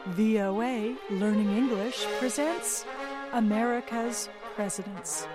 VOA Learning English presents America's Presidents.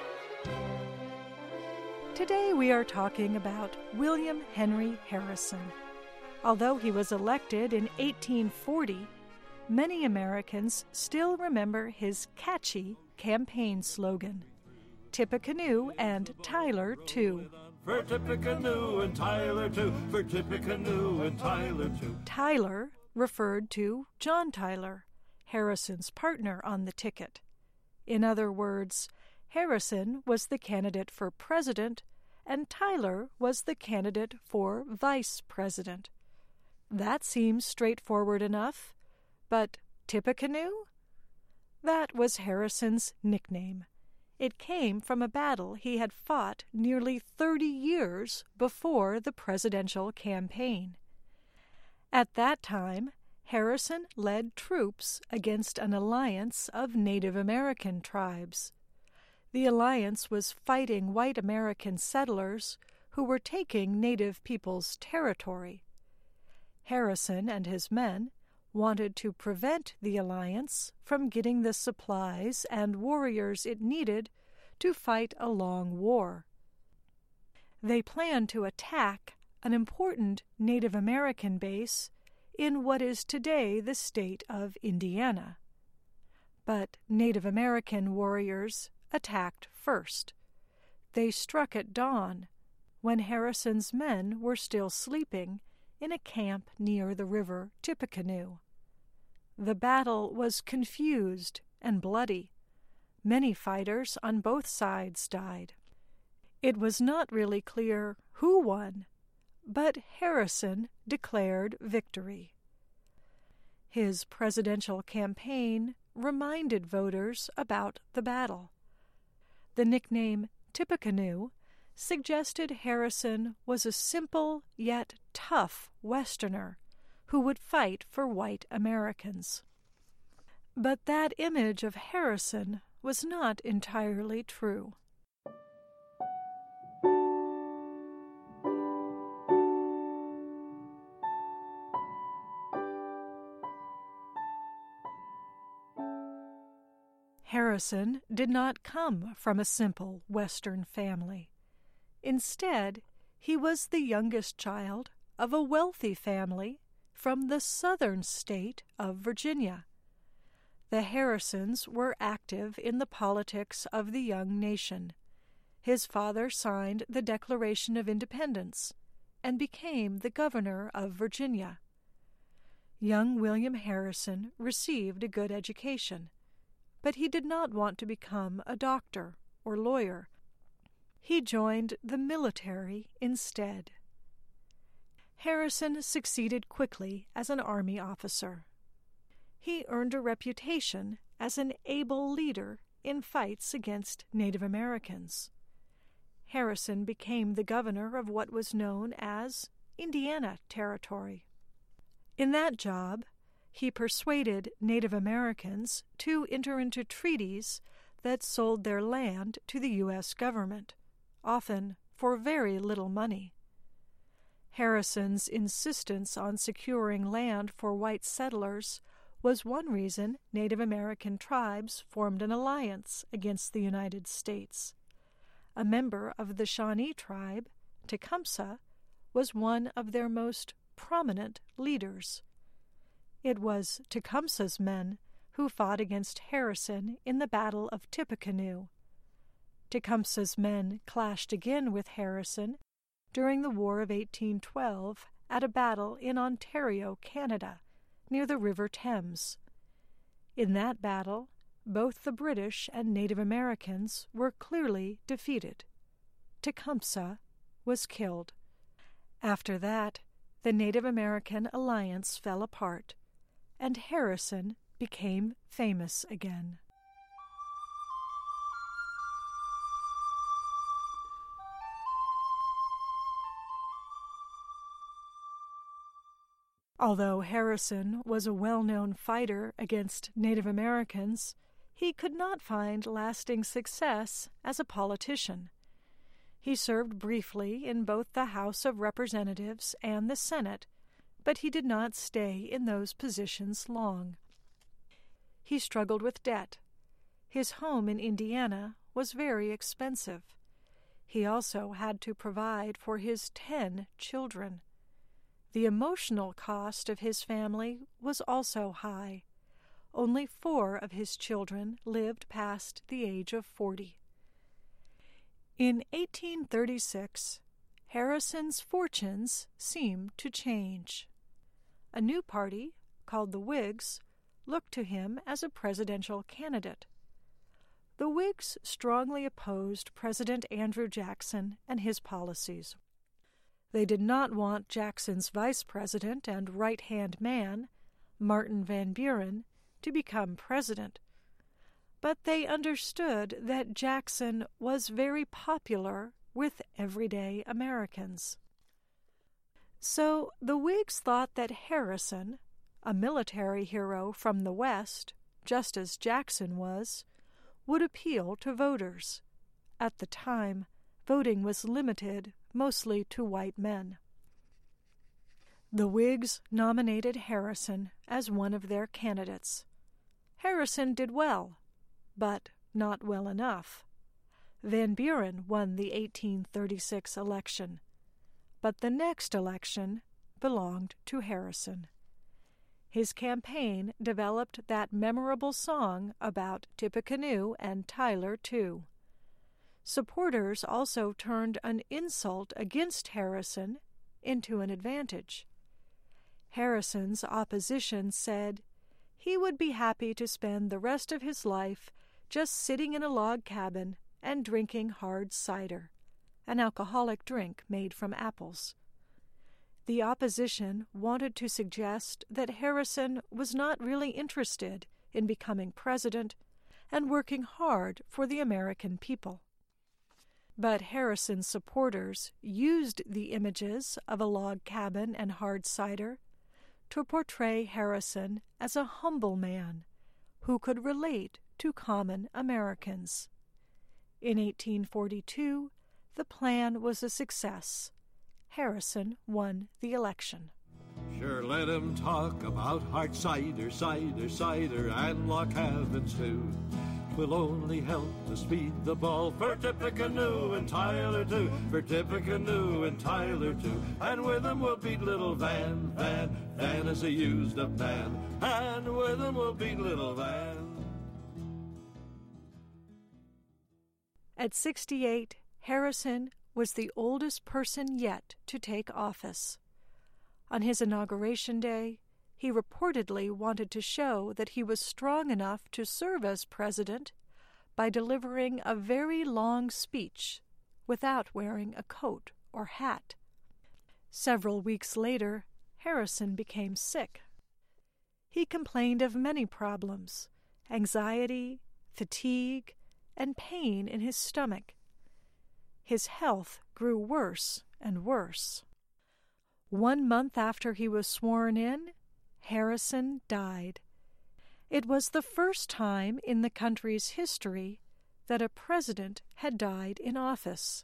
Today we are talking about William Henry Harrison. Although he was elected in 1840, many Americans still remember his catchy campaign slogan, Tippecanoe and Tyler too. For Tippecanoe and Tyler too, for Tippecanoe and Tyler too. Tyler referred to John Tyler, Harrison's partner on the ticket. In other words, Harrison was the candidate for president and Tyler was the candidate for vice president. That seems straightforward enough, but Tippecanoe? That was Harrison's nickname. It came from a battle he had fought nearly 30 years before the presidential campaign. At that time, Harrison led troops against an alliance of Native American tribes. The alliance was fighting white American settlers who were taking Native people's territory. Harrison and his men wanted to prevent the alliance from getting the supplies and warriors it needed to fight a long war. They planned to attack an important Native American base in what is today the state of Indiana. But Native American warriors attacked first. They struck at dawn, when Harrison's men were still sleeping in a camp near the river Tippecanoe. The battle was confused and bloody. Many fighters on both sides died. It was not really clear who won, but Harrison declared victory. His presidential campaign reminded voters about the battle. The nickname Tippecanoe suggested Harrison was a simple yet tough Westerner who would fight for white Americans. But that image of Harrison was not entirely true. Harrison did not come from a simple Western family. Instead, he was the youngest child of a wealthy family from the southern state of Virginia. The Harrisons were active in the politics of the young nation. His father signed the Declaration of Independence and became the governor of Virginia. Young William Harrison received a good education, but he did not want to become a doctor or lawyer. He joined the military instead. Harrison succeeded quickly as an army officer. He earned a reputation as an able leader in fights against Native Americans. Harrison became the governor of what was known as Indiana Territory. In that job, he persuaded Native Americans to enter into treaties that sold their land to the U.S. government, often for very little money. Harrison's insistence on securing land for white settlers was one reason Native American tribes formed an alliance against the United States. A member of the Shawnee tribe, Tecumseh, was one of their most prominent leaders. It was Tecumseh's men who fought against Harrison in the Battle of Tippecanoe. Tecumseh's men clashed again with Harrison during the War of 1812 at a battle in Ontario, Canada, near the River Thames. In that battle, both the British and Native Americans were clearly defeated. Tecumseh was killed. After that, the Native American alliance fell apart, and Harrison became famous again. Although Harrison was a well-known fighter against Native Americans, he could not find lasting success as a politician. He served briefly in both the House of Representatives and the Senate but he did not stay in those positions long. He struggled with debt. His home in Indiana was very expensive. He also had to provide for his 10 children. The emotional cost of his family was also high. Only 4 of his children lived past the age of 40. In 1836, Harrison's fortunes seemed to change. A new party, called the Whigs, looked to him as a presidential candidate. The Whigs strongly opposed President Andrew Jackson and his policies. They did not want Jackson's vice president and right-hand man, Martin Van Buren, to become president, but they understood that Jackson was very popular with everyday Americans. So the Whigs thought that Harrison, a military hero from the West, just as Jackson was, would appeal to voters. At the time, voting was limited mostly to white men. The Whigs nominated Harrison as one of their candidates. Harrison did well, but not well enough. Van Buren won the 1836 election, but the next election belonged to Harrison. His campaign developed that memorable song about Tippecanoe and Tyler, too. Supporters also turned an insult against Harrison into an advantage. Harrison's opposition said he would be happy to spend the rest of his life just sitting in a log cabin and drinking hard cider, an alcoholic drink made from apples. The opposition wanted to suggest that Harrison was not really interested in becoming president and working hard for the American people. But Harrison's supporters used the images of a log cabin and hard cider to portray Harrison as a humble man who could relate to common Americans. In 1842, the plan was a success. Harrison won the election. Sure, let 'em talk about hard cider, cider, cider, and log cabins too. 'Twill only help to speed the ball for Tippecanoe and Tyler too, for Tippecanoe and Tyler too. And with 'em we'll beat little Van, Van is a used-up man, and with 'em we'll beat little Van. At 68, Harrison was the oldest person yet to take office. On his inauguration day, he reportedly wanted to show that he was strong enough to serve as president by delivering a very long speech without wearing a coat or hat. Several weeks later, Harrison became sick. He complained of many problems: anxiety, fatigue, and pain in his stomach. His health grew worse and worse. 1 month after he was sworn in, Harrison died. It was the first time in the country's history that a president had died in office.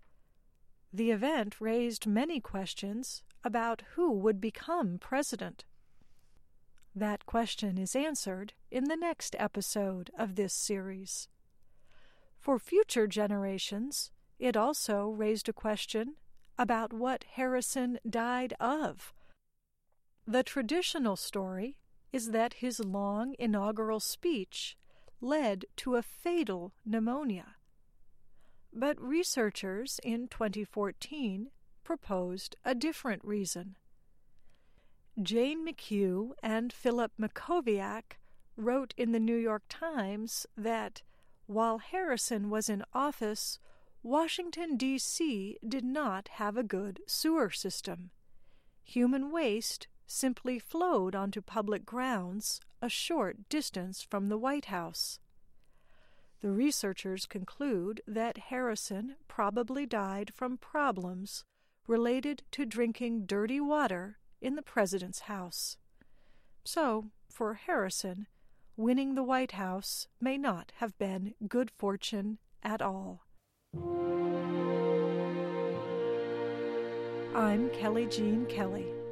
The event raised many questions about who would become president. That question is answered in the next episode of this series. For future generations, it also raised a question about what Harrison died of. The traditional story is that his long inaugural speech led to a fatal pneumonia. But researchers in 2014 proposed a different reason. Jane McHugh and Philip Mackowiak wrote in the New York Times that while Harrison was in office, Washington, D.C. did not have a good sewer system. Human waste simply flowed onto public grounds a short distance from the White House. The researchers conclude that Harrison probably died from problems related to drinking dirty water in the president's house. So, for Harrison, winning the White House may not have been good fortune at all. I'm Kelly Jean Kelly.